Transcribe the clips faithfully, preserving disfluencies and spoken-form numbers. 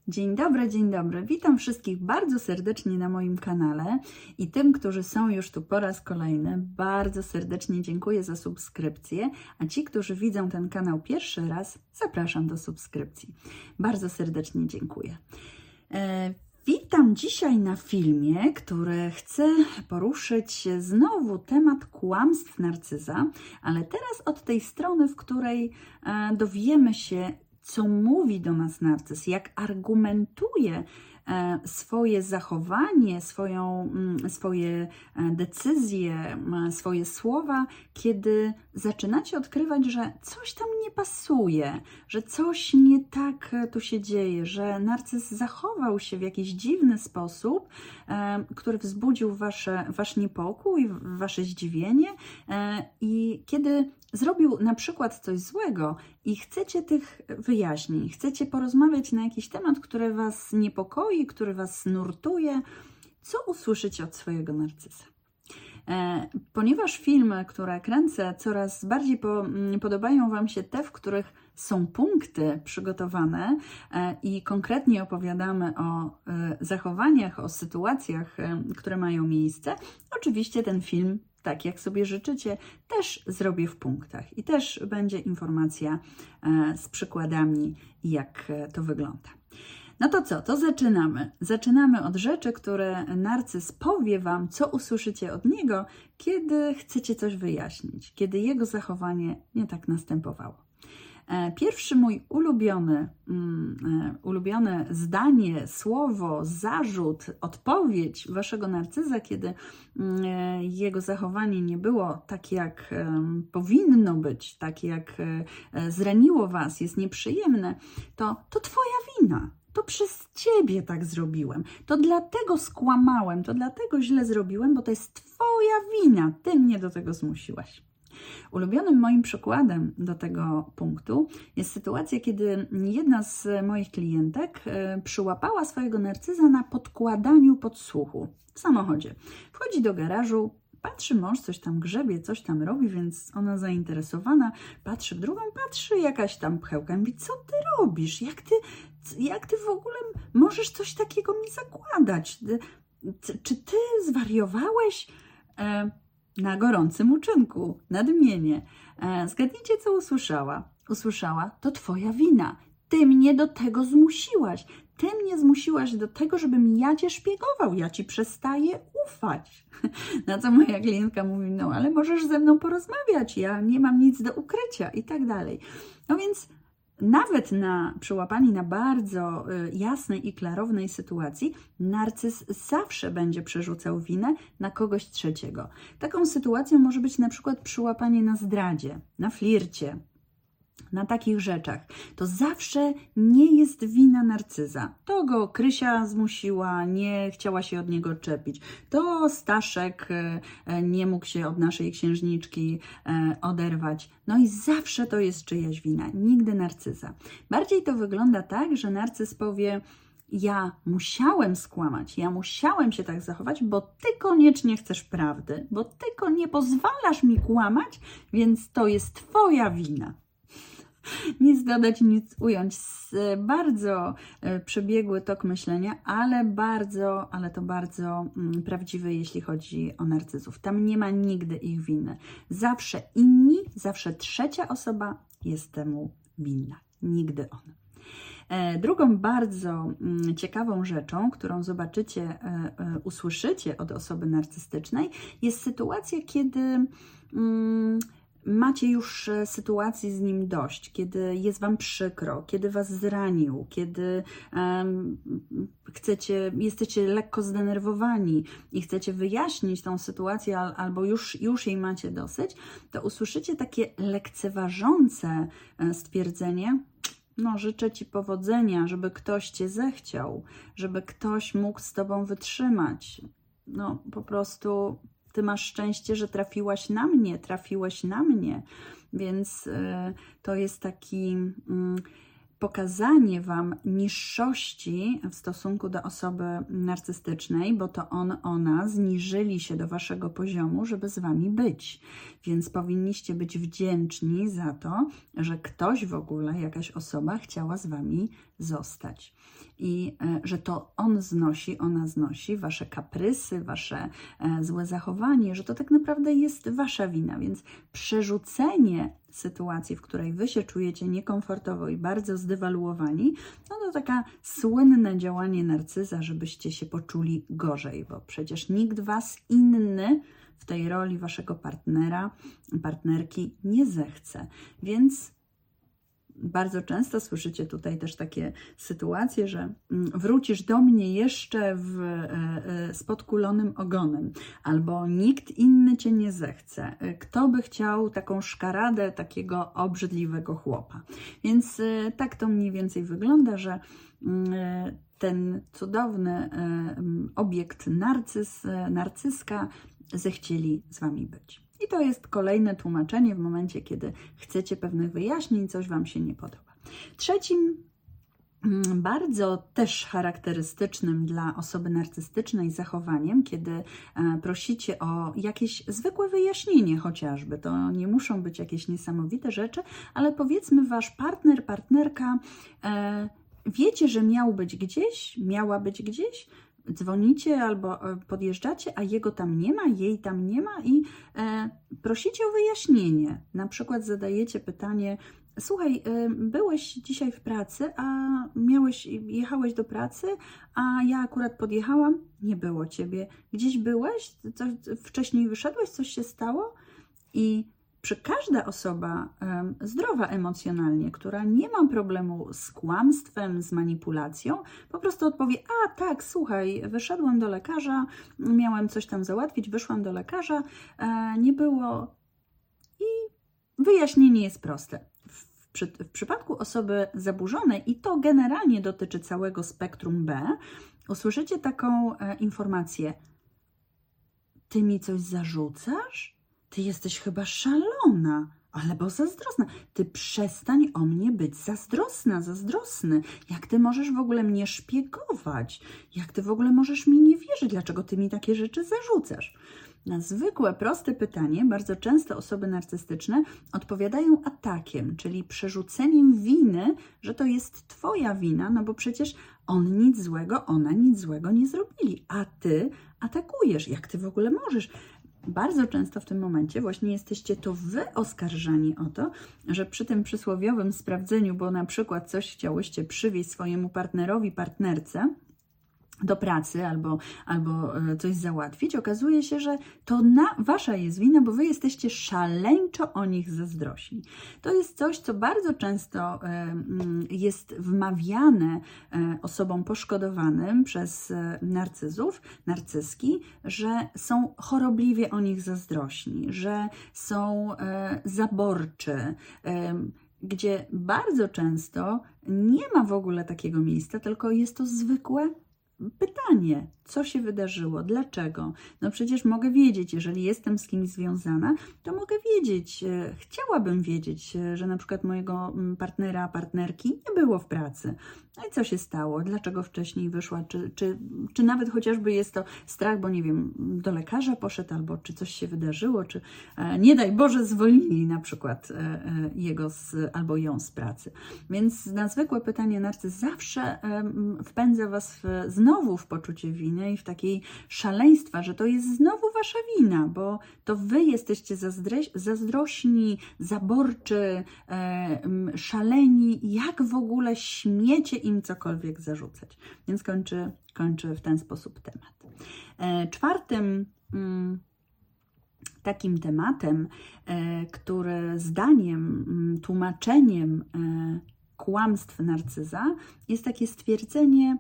Dzień dobry, dzień dobry. Witam wszystkich bardzo serdecznie na moim kanale i tym, którzy są już tu po raz kolejny, bardzo serdecznie dziękuję za subskrypcję, a ci, którzy widzą ten kanał pierwszy raz, zapraszam do subskrypcji. Bardzo serdecznie dziękuję. E, witam dzisiaj na filmie, który chce poruszyć znowu temat kłamstw narcyza, ale teraz od tej strony, w której e, dowiemy się, co mówi do nas narcyz, jak argumentuje swoje zachowanie, swoją, swoje decyzje, swoje słowa, kiedy zaczynacie odkrywać, że coś tam nie pasuje, że coś nie tak tu się dzieje, że narcyz zachował się w jakiś dziwny sposób, który wzbudził wasze, wasz niepokój, wasze zdziwienie i kiedy zrobił na przykład coś złego i chcecie tych wyjaśnień, chcecie porozmawiać na jakiś temat, który was niepokoi, który was nurtuje, co usłyszycie od swojego narcyza? E, ponieważ filmy, które kręcę, coraz bardziej po, podobają wam się te, w których są punkty przygotowane e, i konkretnie opowiadamy o e, zachowaniach, o sytuacjach, e, które mają miejsce, oczywiście ten film, tak jak sobie życzycie, też zrobię w punktach i też będzie informacja e, z przykładami, jak to wygląda. No to co? To zaczynamy. Zaczynamy od rzeczy, które narcyz powie wam, co usłyszycie od niego, kiedy chcecie coś wyjaśnić, kiedy jego zachowanie nie tak następowało. Pierwszy mój ulubiony, um, ulubione zdanie, słowo, zarzut, odpowiedź waszego narcyza, kiedy um, jego zachowanie nie było tak, jak um, powinno być, tak jak um, zraniło was, jest nieprzyjemne, to to twoja wina. To przez ciebie tak zrobiłem, to dlatego skłamałem, to dlatego źle zrobiłem, bo to jest twoja wina, ty mnie do tego zmusiłaś. Ulubionym moim przykładem do tego punktu jest sytuacja, kiedy jedna z moich klientek przyłapała swojego narcyza na podkładaniu podsłuchu w samochodzie. Wchodzi do garażu, patrzy, mąż coś tam grzebie, coś tam robi, więc ona zainteresowana patrzy w drugą, patrzy jakaś tam pchełka, mówi, co ty robisz? Jak ty, jak ty w ogóle możesz coś takiego mi zakładać? Czy ty zwariowałeś? E, na gorącym uczynku, nadmienię. E, zgadnijcie, co usłyszała. Usłyszała, to twoja wina. Ty mnie do tego zmusiłaś. Ty mnie zmusiłaś do tego, żebym ja cię szpiegował. Ja ci przestaję ufać. Na co moja klientka mówi, no ale możesz ze mną porozmawiać. Ja nie mam nic do ukrycia i tak dalej. No więc nawet na przyłapani na bardzo jasnej i klarownej sytuacji, narcyz zawsze będzie przerzucał winę na kogoś trzeciego. Taką sytuacją może być na przykład przyłapanie na zdradzie, na flircie, na takich rzeczach. To zawsze nie jest wina narcyza. To go Krysia zmusiła, nie chciała się od niego odczepić. To Staszek nie mógł się od naszej księżniczki oderwać. No i zawsze to jest czyjaś wina, nigdy narcyza. Bardziej to wygląda tak, że narcyz powie, ja musiałem skłamać, ja musiałem się tak zachować, bo ty koniecznie chcesz prawdy, bo ty nie pozwalasz mi kłamać, więc to jest twoja wina. Nic dodać, nic ująć. Bardzo przebiegły tok myślenia, ale bardzo, ale to bardzo prawdziwy, jeśli chodzi o narcyzów. Tam nie ma nigdy ich winy. Zawsze inni, zawsze trzecia osoba jest temu winna. Nigdy on. Drugą bardzo ciekawą rzeczą, którą zobaczycie, usłyszycie od osoby narcystycznej, jest sytuacja, kiedy macie już sytuacji z nim dość, kiedy jest wam przykro, kiedy was zranił, kiedy um, chcecie, jesteście lekko zdenerwowani i chcecie wyjaśnić tą sytuację albo już, już jej macie dosyć, to usłyszycie takie lekceważące stwierdzenie, no życzę ci powodzenia, żeby ktoś cię zechciał, żeby ktoś mógł z tobą wytrzymać. No po prostu ty masz szczęście, że trafiłaś na mnie, trafiłeś na mnie, więc y, to jest taki y, pokazanie wam niższości w stosunku do osoby narcystycznej, bo to on, ona zniżyli się do waszego poziomu, żeby z wami być. Więc powinniście być wdzięczni za to, że ktoś w ogóle, jakaś osoba chciała z wami zostać. I że to on znosi, ona znosi wasze kaprysy, wasze złe zachowanie, że to tak naprawdę jest wasza wina, więc przerzucenie sytuacji, w której wy się czujecie niekomfortowo i bardzo zdewaluowani, no to taka słynne działanie narcyza, żebyście się poczuli gorzej, bo przecież nikt was inny w tej roli waszego partnera, partnerki nie zechce, więc bardzo często słyszycie tutaj też takie sytuacje, że wrócisz do mnie jeszcze w, z podkulonym ogonem, albo nikt inny cię nie zechce. Kto by chciał taką szkaradę takiego obrzydliwego chłopa? Więc tak to mniej więcej wygląda, że ten cudowny obiekt narcyz, narcyzka zechcieli z wami być. I to jest kolejne tłumaczenie w momencie, kiedy chcecie pewnych wyjaśnień, coś wam się nie podoba. Trzecim, bardzo też charakterystycznym dla osoby narcystycznej zachowaniem, kiedy prosicie o jakieś zwykłe wyjaśnienie chociażby, to nie muszą być jakieś niesamowite rzeczy, ale powiedzmy wasz partner, partnerka, e, wiecie, że miał być gdzieś, miała być gdzieś, dzwonicie albo podjeżdżacie, a jego tam nie ma, jej tam nie ma i e, prosicie o wyjaśnienie. Na przykład zadajecie pytanie: słuchaj, e, byłeś dzisiaj w pracy, a miałeś, jechałeś do pracy, a ja akurat podjechałam, nie było ciebie. Gdzieś byłeś? Co, wcześniej wyszedłeś? Coś się stało? I przy każda osoba um, zdrowa emocjonalnie, która nie ma problemu z kłamstwem, z manipulacją, po prostu odpowie: a tak, słuchaj, wyszedłem do lekarza, miałem coś tam załatwić, wyszłam do lekarza, e, nie było i wyjaśnienie jest proste. W, przy, w przypadku osoby zaburzonej, i to generalnie dotyczy całego spektrum B, usłyszycie taką e, informację: ty mi coś zarzucasz? Ty jesteś chyba szalona, albo zazdrosna. Ty przestań o mnie być zazdrosna, zazdrosny. Jak ty możesz w ogóle mnie szpiegować? Jak ty w ogóle możesz mi nie wierzyć? Dlaczego ty mi takie rzeczy zarzucasz? Na zwykłe, proste pytanie bardzo często osoby narcystyczne odpowiadają atakiem, czyli przerzuceniem winy, że to jest twoja wina, no bo przecież on nic złego, ona nic złego nie zrobili, a ty atakujesz. Jak ty w ogóle możesz? Bardzo często w tym momencie właśnie jesteście to wy oskarżani o to, że przy tym przysłowiowym sprawdzeniu, bo na przykład coś chciałyście przywieźć swojemu partnerowi, partnerce do pracy albo, albo coś załatwić, okazuje się, że to na, wasza jest wina, bo wy jesteście szaleńczo o nich zazdrośni. To jest coś, co bardzo często jest wmawiane osobom poszkodowanym przez narcyzów, narcyzki, że są chorobliwie o nich zazdrośni, że są zaborczy, gdzie bardzo często nie ma w ogóle takiego miejsca, tylko jest to zwykłe pytanie, co się wydarzyło, dlaczego? No przecież mogę wiedzieć, jeżeli jestem z kimś związana, to mogę wiedzieć, chciałabym wiedzieć, że na przykład mojego partnera, partnerki nie było w pracy. No i co się stało? Dlaczego wcześniej wyszła? Czy, czy, czy nawet chociażby jest to strach, bo nie wiem, do lekarza poszedł, albo czy coś się wydarzyło, czy e, nie daj Boże zwolnili na przykład e, e, jego z, albo ją z pracy. Więc na zwykłe pytanie narcyz zawsze e, wpędza was w, znowu w poczucie winy i w takiej szaleństwa, że to jest znowu wasza wina, bo to wy jesteście zazdre- zazdrośni, zaborczy, e, szaleni, jak w ogóle śmiecie im cokolwiek zarzucać. Więc kończy, kończy w ten sposób temat. E, czwartym mm, takim tematem, e, który zdaniem, mm, tłumaczeniem e, kłamstw narcyza jest takie stwierdzenie: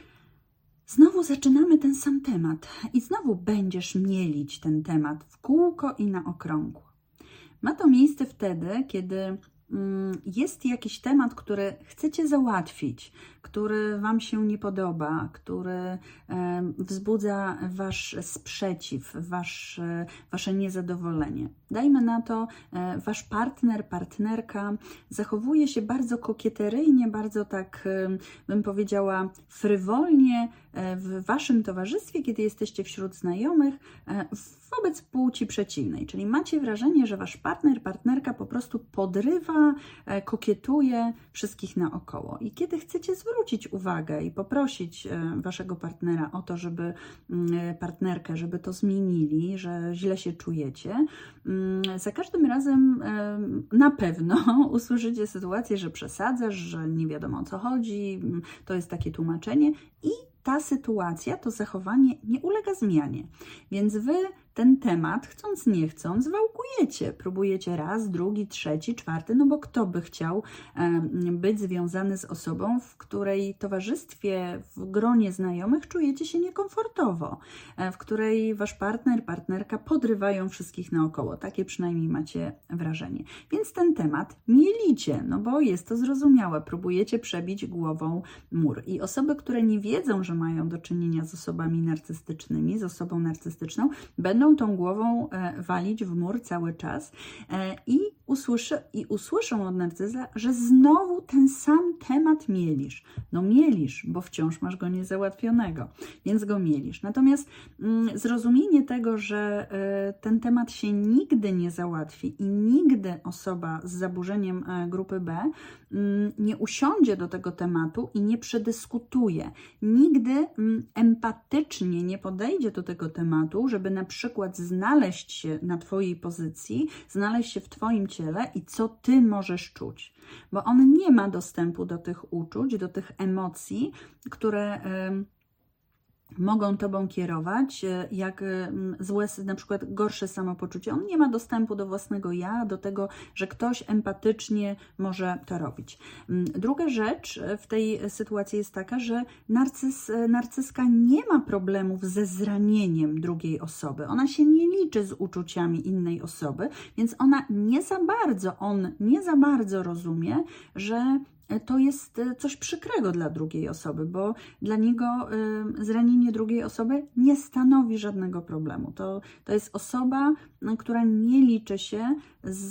znowu zaczynamy ten sam temat i znowu będziesz mielić ten temat w kółko i na okrągło. Ma to miejsce wtedy, kiedy jest jakiś temat, który chcecie załatwić, który wam się nie podoba, który wzbudza wasz sprzeciw, wasz, wasze niezadowolenie. Dajmy na to, wasz partner, partnerka zachowuje się bardzo kokieteryjnie, bardzo tak, bym powiedziała, frywolnie w waszym towarzystwie, kiedy jesteście wśród znajomych, wobec płci przeciwnej. Czyli macie wrażenie, że wasz partner, partnerka po prostu podrywa, kokietuje wszystkich naokoło. I kiedy chcecie zwrócić uwagę i poprosić waszego partnera o to, żeby partnerkę, żeby to zmienili, że źle się czujecie, za każdym razem na pewno usłyszycie sytuację, że przesadzasz, że nie wiadomo o co chodzi, to jest takie tłumaczenie i ta sytuacja, to zachowanie nie ulega zmianie. Więc wy ten temat, chcąc nie chcąc, wałkujecie. Próbujecie raz, drugi, trzeci, czwarty, no bo kto by chciał być związany z osobą, w której towarzystwie, w gronie znajomych czujecie się niekomfortowo, w której wasz partner, partnerka podrywają wszystkich naokoło. Takie przynajmniej macie wrażenie. Więc ten temat mielicie, no bo jest to zrozumiałe. Próbujecie przebić głową mur. I osoby, które nie wiedzą, że mają do czynienia z osobami narcystycznymi, z osobą narcystyczną, będą tą głową walić w mur cały czas i, usłyszy, i usłyszą od narcyza, że znowu ten sam temat mielisz. No mielisz, bo wciąż masz go niezałatwionego, więc go mielisz. Natomiast mm, zrozumienie tego, że y, ten temat się nigdy nie załatwi i nigdy osoba z zaburzeniem y, grupy B y, nie usiądzie do tego tematu i nie przedyskutuje. Nigdy y, empatycznie nie podejdzie do tego tematu, żeby na przykład znaleźć się na twojej pozycji, znaleźć się w twoim ciele i co ty możesz czuć. Bo on nie ma dostępu do tych uczuć, do tych emocji, które y, mogą tobą kierować, jak złe, na przykład gorsze samopoczucie. On nie ma dostępu do własnego ja, do tego, że ktoś empatycznie może to robić. Druga rzecz w tej sytuacji jest taka, że narcyz, narcyzka nie ma problemów ze zranieniem drugiej osoby. Ona się nie liczy z uczuciami innej osoby, więc ona nie za bardzo, on nie za bardzo rozumie, że to jest coś przykrego dla drugiej osoby, bo dla niego y, zranienie drugiej osoby nie stanowi żadnego problemu. To, to jest osoba, która nie liczy się z,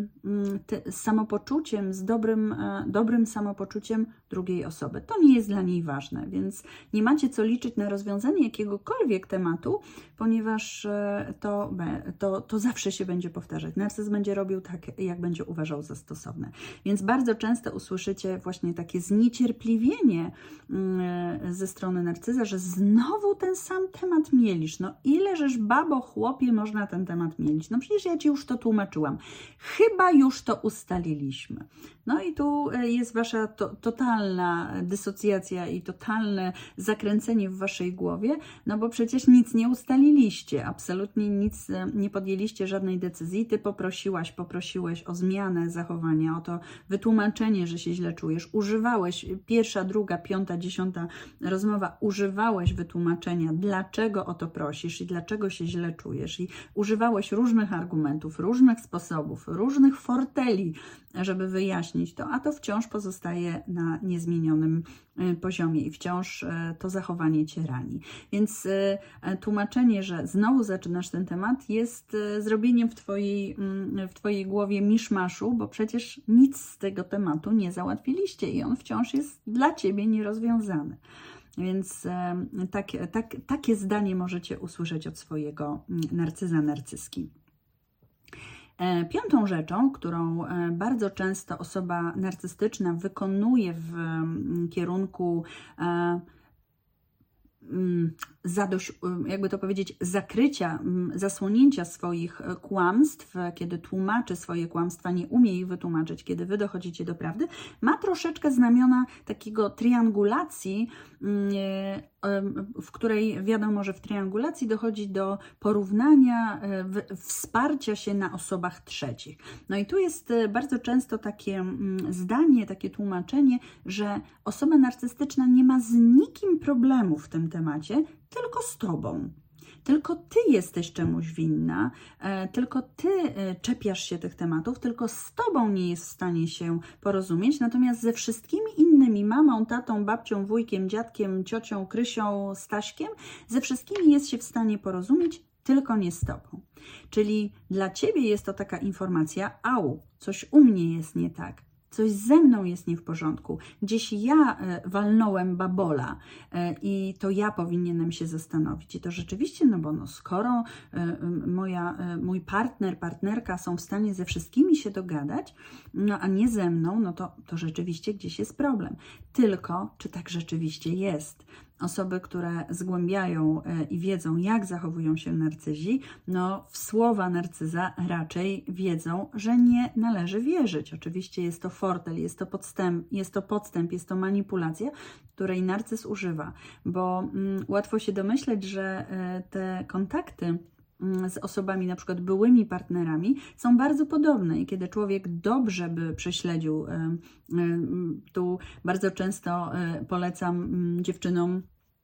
y, z samopoczuciem, z dobrym, y, dobrym samopoczuciem drugiej osoby. To nie jest dla niej ważne, więc nie macie co liczyć na rozwiązanie jakiegokolwiek tematu, ponieważ y, to, to, to zawsze się będzie powtarzać. Narcyz będzie robił tak, jak będzie uważał za stosowne. Więc bardzo często usłyszycie właśnie takie zniecierpliwienie ze strony narcyza, że znowu ten sam temat mielisz. No ileżeż babo, chłopie, można ten temat mielić? No przecież ja ci już to tłumaczyłam. Chyba już to ustaliliśmy. No i tu jest wasza to, totalna dysocjacja i totalne zakręcenie w waszej głowie, no bo przecież nic nie ustaliliście, absolutnie nic nie podjęliście, żadnej decyzji. Ty poprosiłaś, poprosiłeś o zmianę zachowania, o to wytłumaczenie, że się źle czujesz. Używałeś, pierwsza, druga, piąta, dziesiąta rozmowa, używałeś wytłumaczenia, dlaczego o to prosisz i dlaczego się źle czujesz. I używałeś różnych argumentów, różnych sposobów, różnych forteli, żeby wyjaśnić to, a to wciąż pozostaje na niezmienionym poziomie i wciąż to zachowanie cię rani. Więc tłumaczenie, że znowu zaczynasz ten temat, jest zrobieniem w twojej, w twojej głowie miszmaszu, bo przecież nic z tego tematu nie załatwiliście i on wciąż jest dla ciebie nierozwiązany. Więc tak, tak, takie zdanie możecie usłyszeć od swojego narcyza, narcyzki. Piątą rzeczą, którą bardzo często osoba narcystyczna wykonuje w kierunku zadość, jakby to powiedzieć, zakrycia, zasłonięcia swoich kłamstw, kiedy tłumaczy swoje kłamstwa, nie umie ich wytłumaczyć, kiedy wy dochodzicie do prawdy, ma troszeczkę znamiona takiego triangulacji, w której wiadomo, że w triangulacji dochodzi do porównania, wsparcia się na osobach trzecich. No i tu jest bardzo często takie zdanie, takie tłumaczenie, że osoba narcystyczna nie ma z nikim problemu w tym temacie, tylko z tobą. Tylko ty jesteś czemuś winna, tylko ty czepiasz się tych tematów, tylko z tobą nie jest w stanie się porozumieć, natomiast ze wszystkimi innymi, mamą, tatą, babcią, wujkiem, dziadkiem, ciocią, Krysią, Staśkiem, ze wszystkimi jest się w stanie porozumieć, tylko nie z tobą. Czyli dla ciebie jest to taka informacja, au, coś u mnie jest nie tak. coś ze mną jest nie w porządku, gdzieś ja walnąłem babola i to ja powinienem się zastanowić. I to rzeczywiście, no bo no, skoro moja, mój partner, partnerka są w stanie ze wszystkimi się dogadać, no a nie ze mną, no to, to rzeczywiście gdzieś jest problem. Tylko, czy tak rzeczywiście jest? Osoby, które zgłębiają i wiedzą, jak zachowują się narcyzi, no w słowa narcyza raczej wiedzą, że nie należy wierzyć. Oczywiście jest to fortel, jest to podstęp, jest to podstęp, jest to manipulacja, której narcyz używa, bo mm, łatwo się domyśleć, że y, te kontakty z osobami, na przykład byłymi partnerami, są bardzo podobne i kiedy człowiek dobrze by prześledził, tu bardzo często polecam dziewczynom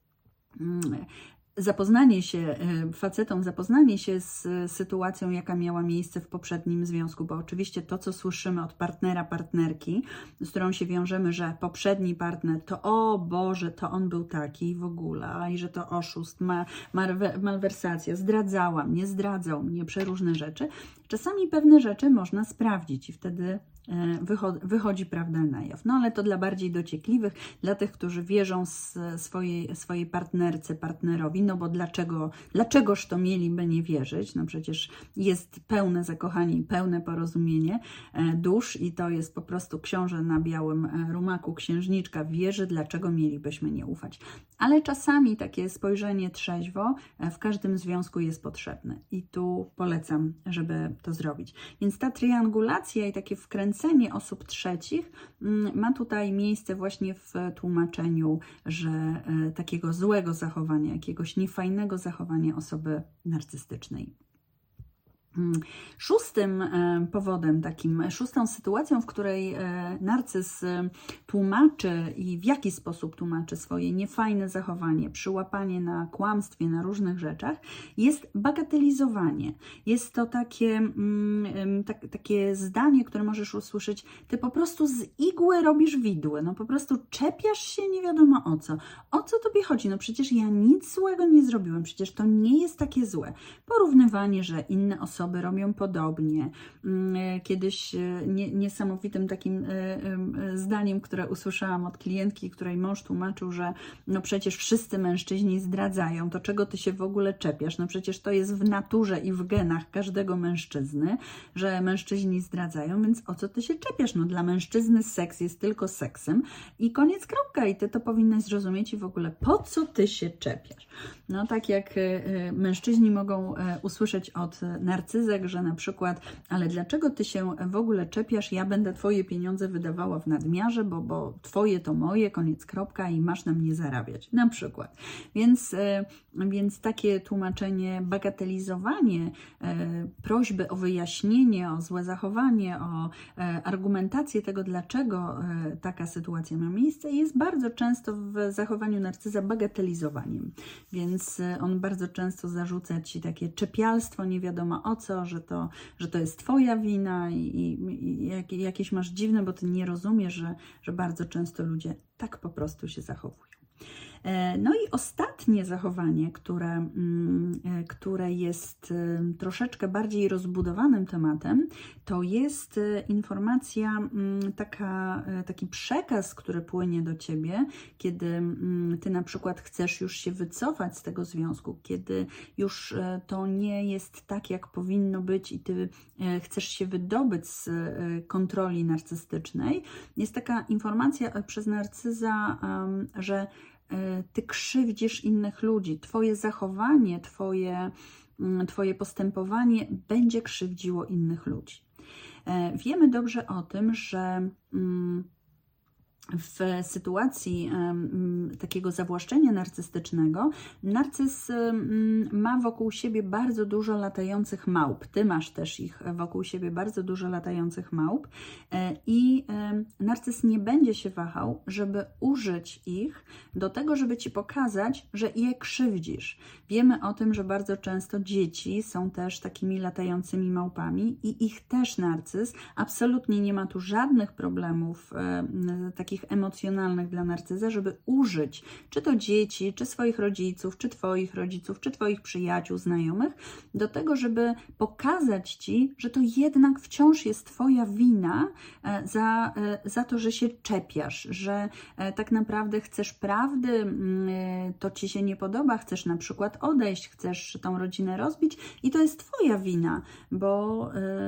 zapoznanie się, facetom zapoznanie się z sytuacją, jaka miała miejsce w poprzednim związku, bo oczywiście to, co słyszymy od partnera, partnerki, z którą się wiążemy, że poprzedni partner to o Boże, to on był taki w ogóle i że to oszust, ma, malwersacja, zdradzała mnie, zdradzał mnie, przeróżne rzeczy. Czasami pewne rzeczy można sprawdzić i wtedy wychodzi prawda na jaw. No ale to dla bardziej dociekliwych, dla tych, którzy wierzą swojej, swojej partnerce, partnerowi, no bo dlaczego, dlaczegoż to mieliby nie wierzyć? No przecież jest pełne zakochanie i pełne porozumienie dusz i to jest po prostu książę na białym rumaku, księżniczka wierzy, dlaczego mielibyśmy nie ufać. Ale czasami takie spojrzenie trzeźwo w każdym związku jest potrzebne i tu polecam, żeby to zrobić. Więc ta triangulacja i takie wkręcenie osób trzecich ma tutaj miejsce właśnie w tłumaczeniu, że takiego złego zachowania, jakiegoś niefajnego zachowania osoby narcystycznej. Szóstym powodem, takim szóstą sytuacją, w której narcyz tłumaczy i w jaki sposób tłumaczy swoje niefajne zachowanie, przyłapanie na kłamstwie, na różnych rzeczach, jest bagatelizowanie. Jest to takie, tak, takie zdanie, które możesz usłyszeć, ty po prostu z igły robisz widły, no po prostu czepiasz się nie wiadomo o co. O co tobie chodzi? No przecież ja nic złego nie zrobiłem, przecież to nie jest takie złe. Porównywanie, że inne osoby Osoby robią podobnie. Kiedyś niesamowitym takim zdaniem, które usłyszałam od klientki, której mąż tłumaczył, że no przecież wszyscy mężczyźni zdradzają, to czego ty się w ogóle czepiasz? No przecież to jest w naturze i w genach każdego mężczyzny, że mężczyźni zdradzają, więc o co ty się czepiasz? No dla mężczyzny seks jest tylko seksem i koniec, kropka. I ty to powinnaś zrozumieć i w ogóle po co ty się czepiasz? No tak jak mężczyźni mogą usłyszeć od narcyzmu, że na przykład, ale dlaczego ty się w ogóle czepiasz, ja będę twoje pieniądze wydawała w nadmiarze, bo, bo twoje to moje, koniec, kropka i masz na mnie zarabiać, na przykład. Więc, więc takie tłumaczenie, bagatelizowanie, prośby o wyjaśnienie, o złe zachowanie, o argumentację tego, dlaczego taka sytuacja ma miejsce, jest bardzo często w zachowaniu narcyza bagatelizowaniem. Więc on bardzo często zarzuca ci takie czepialstwo, nie wiadomo o co, że to, że to jest twoja wina i, i, i jakieś masz dziwne, bo ty nie rozumiesz, że, że bardzo często ludzie tak po prostu się zachowują. No i ostatnie zachowanie, które, które jest troszeczkę bardziej rozbudowanym tematem, to jest informacja, taka, taki przekaz, który płynie do ciebie, kiedy ty na przykład chcesz już się wycofać z tego związku, kiedy już to nie jest tak, jak powinno być i ty chcesz się wydobyć z kontroli narcystycznej. Jest taka informacja przez narcyza, że ty krzywdzisz innych ludzi, twoje zachowanie, twoje, twoje postępowanie będzie krzywdziło innych ludzi. Wiemy dobrze o tym, że w sytuacji um, takiego zawłaszczenia narcystycznego, narcyz um, ma wokół siebie bardzo dużo latających małp. Ty masz też ich wokół siebie bardzo dużo latających małp e, i e, narcyz nie będzie się wahał, żeby użyć ich do tego, żeby ci pokazać, że je krzywdzisz. Wiemy o tym, że bardzo często dzieci są też takimi latającymi małpami i ich też narcyz absolutnie nie ma tu żadnych problemów e, takich takich emocjonalnych dla narcyza, żeby użyć czy to dzieci, czy swoich rodziców, czy Twoich rodziców, czy Twoich przyjaciół, znajomych, do tego, żeby pokazać Ci, że to jednak wciąż jest Twoja wina za, za to, że się czepiasz, że tak naprawdę chcesz prawdy, to Ci się nie podoba, chcesz na przykład odejść, chcesz tą rodzinę rozbić i to jest Twoja wina, bo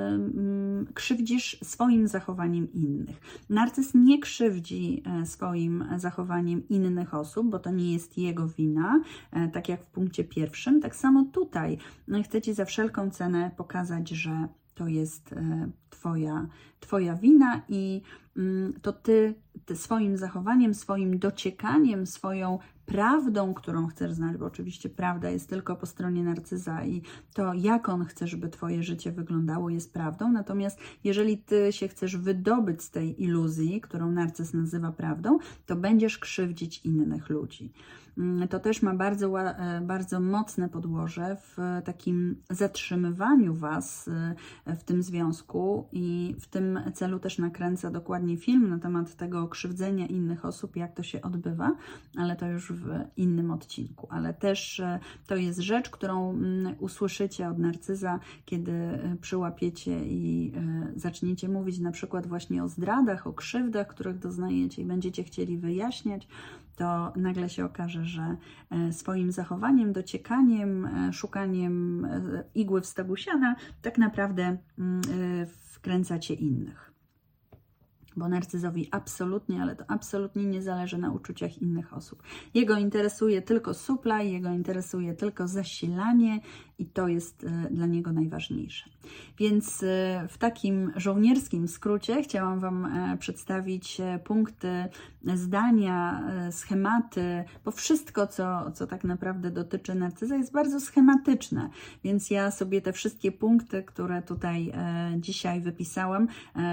yy, krzywdzisz swoim zachowaniem innych. Narcyz nie krzywdzi swoim zachowaniem innych osób, bo to nie jest jego wina, tak jak w punkcie pierwszym. Tak samo tutaj chcę Ci za wszelką cenę pokazać, że to jest Twoja, twoja wina i to Ty, ty swoim zachowaniem, swoim dociekaniem, swoją prawdą, którą chcesz znać, bo oczywiście prawda jest tylko po stronie narcyza i to, jak on chce, żeby Twoje życie wyglądało, jest prawdą. Natomiast jeżeli Ty się chcesz wydobyć z tej iluzji, którą narcyz nazywa prawdą, to będziesz krzywdzić innych ludzi. To też ma bardzo, bardzo mocne podłoże w takim zatrzymywaniu Was w tym związku i w tym celu też nakręcę dokładnie film na temat tego krzywdzenia innych osób, jak to się odbywa, ale to już w innym odcinku. Ale też to jest rzecz, którą usłyszycie od narcyza, kiedy przyłapiecie i zaczniecie mówić na przykład właśnie o zdradach, o krzywdach, których doznajecie i będziecie chcieli wyjaśniać, to nagle się okaże, że swoim zachowaniem, dociekaniem, szukaniem igły w stogu siana tak naprawdę wkręcacie innych. Bo narcyzowi absolutnie, ale to absolutnie nie zależy na uczuciach innych osób. Jego interesuje tylko supply, jego interesuje tylko zasilanie i to jest dla niego najważniejsze. Więc w takim żołnierskim skrócie chciałam Wam przedstawić punkty, zdania, schematy, bo wszystko, co, co tak naprawdę dotyczy narcyza, jest bardzo schematyczne. Więc ja sobie te wszystkie punkty, które tutaj dzisiaj wypisałam,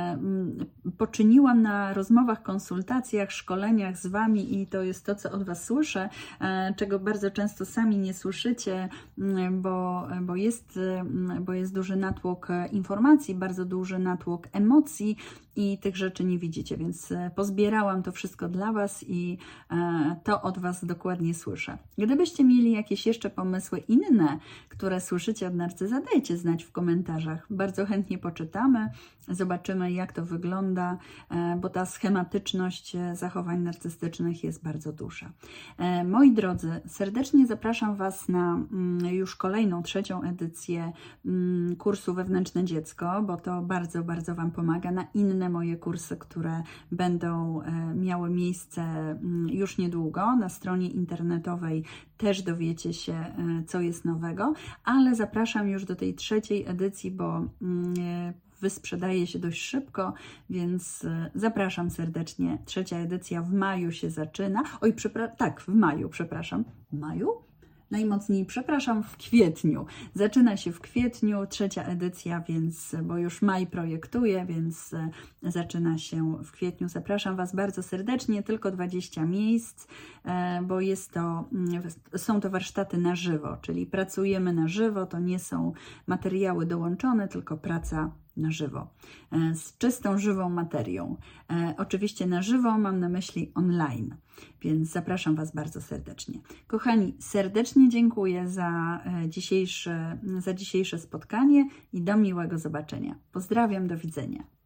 poczyniłam na rozmowach, konsultacjach, szkoleniach z Wami i to jest to, co od Was słyszę, czego bardzo często sami nie słyszycie, bo, bo, jest, bo jest duży natłok informacji, bardzo duży natłok emocji i tych rzeczy nie widzicie, więc pozbierałam to wszystko dla Was i to od Was dokładnie słyszę. Gdybyście mieli jakieś jeszcze pomysły inne, które słyszycie od narcyza, dajcie znać w komentarzach. Bardzo chętnie poczytamy, zobaczymy, jak to wygląda, bo ta schematyczność zachowań narcystycznych jest bardzo duża. Moi drodzy, serdecznie zapraszam Was na już kolejną, trzecią edycję kursu Wewnętrzne Dziecko, bo to bardzo, bardzo Wam pomaga, na inne moje kursy, które będą miały miejsce już niedługo. Na stronie internetowej też dowiecie się, co jest nowego, ale zapraszam już do tej trzeciej edycji, bo wysprzedaje się dość szybko, więc zapraszam serdecznie. Trzecia edycja w maju się zaczyna. Oj, przepra- tak, w maju, przepraszam. W maju? Najmocniej przepraszam, w kwietniu. Zaczyna się w kwietniu, trzecia edycja, więc, bo już maj projektuję, więc zaczyna się w kwietniu. Zapraszam Was bardzo serdecznie, tylko dwadzieścia miejsc, bo jest to, są to warsztaty na żywo, czyli pracujemy na żywo, to nie są materiały dołączone, tylko praca na żywo, z czystą, żywą materią. Oczywiście na żywo mam na myśli online, więc zapraszam Was bardzo serdecznie. Kochani, serdecznie dziękuję za dzisiejsze, za dzisiejsze spotkanie i do miłego zobaczenia. Pozdrawiam, do widzenia.